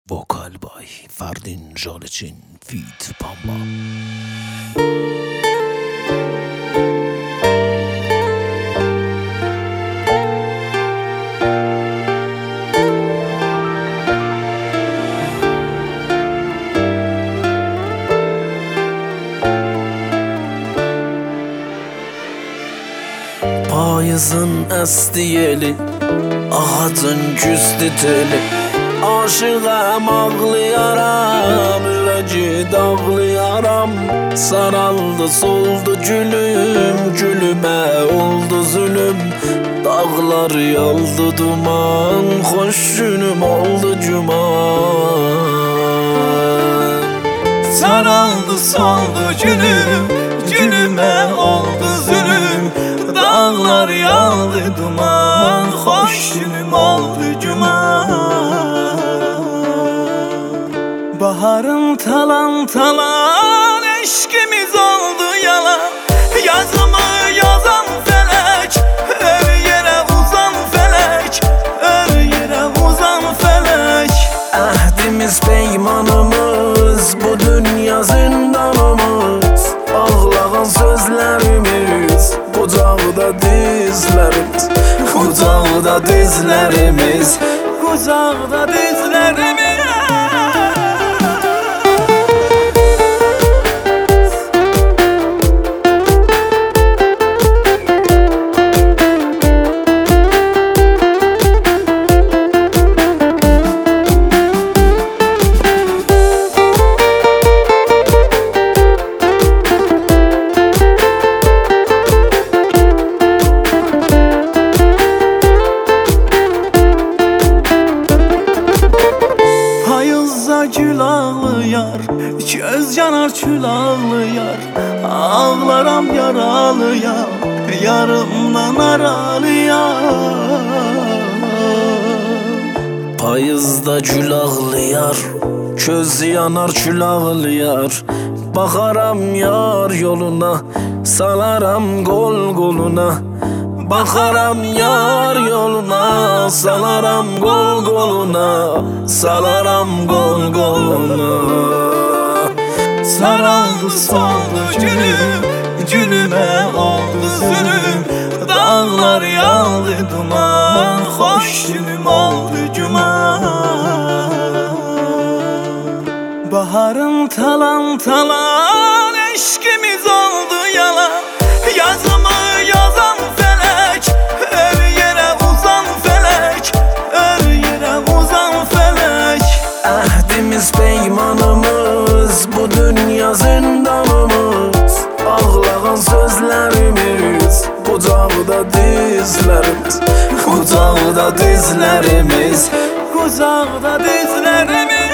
Vokal by Ferdin Jalacin feat. Pamba. Payızın estiyeli, ağacın küstü teli. Aşığım ağlayaram, üreci dağlayaram. Saraldı soldu gülüm, gülüme oldu zulüm. Dağlar yaldı duman, hoş günüm oldu cuman. Saraldı soldu gülüm, gülüme oldu zulüm. Dağlar yaldı duman, hoş günüm oldu cuman. Baharım talan talan, eşkimiz oldu yalan. Yazımı yazan felek, her yere uzan felek, her yere uzan felek. Ahdimiz peymanımız, bu dünya zindanımız. Ağlayan sözlerimiz, kucağda dizlerimiz. Kucağda dizlerimiz, kucağda dizlerimiz. Gül ağlayar, göz yanar çül ağlayar. Ağlaram yaralı yar, yarımdan aralıyar. Payızda gül ağlayar, göz yanar çül ağlayar. Bakaram yar yoluna, salaram kol koluna. Bakaram yar yoluna, salaram kol koluna. Salaram kol koluna. Saraldı soldu gülüm, gülüme oldu zulüm. Dağlar yaldı duman, hoş günüm oldu cuman. Baharım talan talan, eşkimiz oldu yalan. Yazımı yazan felek, her yere uzan felek, her yere uzan felek. Ahdimiz peymanımız, bu dünya zindanımız. Ağlayan sözlerimiz, kucağda dizlerimiz. Kucağda dizlerimiz, kucağda dizlerimiz.